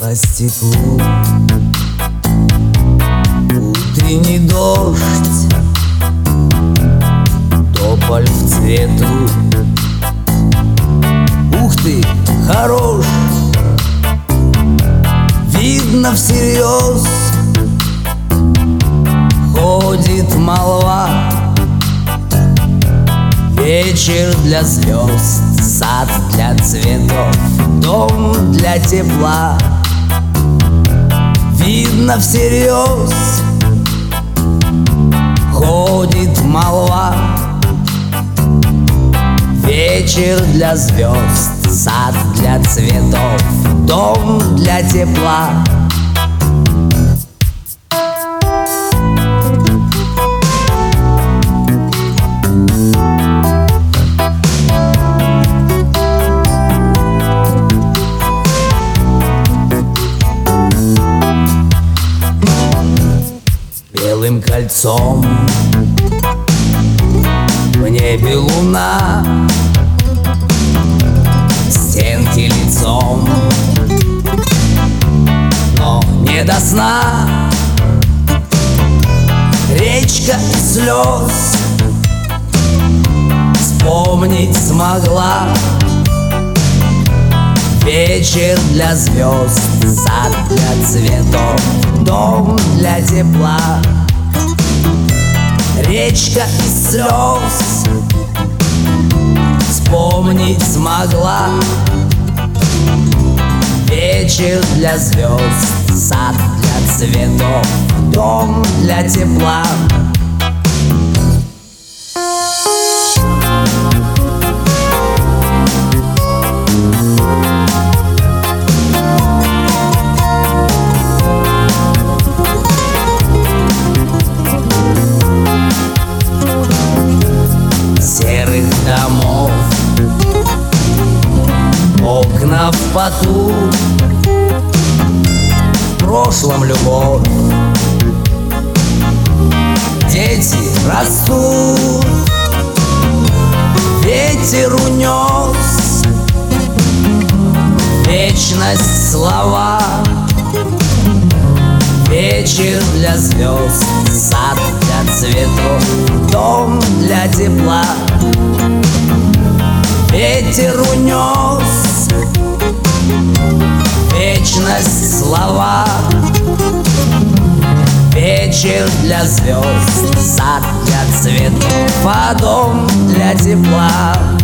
по стеклу. Утренний дождь, тополь в цвету. Ух ты, хорош, видно всерьез. Ходит молва, вечер для звезд, сад для цветов, дом для тепла. Видно всерьез, ходит молва, вечер для звезд, сад для цветов, дом для тепла. Белым кольцом в небе луна, стенки лицом, но не до сна. Речка слез вспомнить смогла. Вечер для звезд, сад для цветов, дом для тепла. Речка из слез вспомнить смогла. Вечер для звезд, сад для цветов, дом для тепла. Домов, окна в поту, в прошлом любовь. Дети растут, ветер унес вечность слова. Вечер для звезд, сад для цветов, дом для тепла. Ветер унес вечность слова. Вечер для звезд, сад для цветов, а дом для тепла.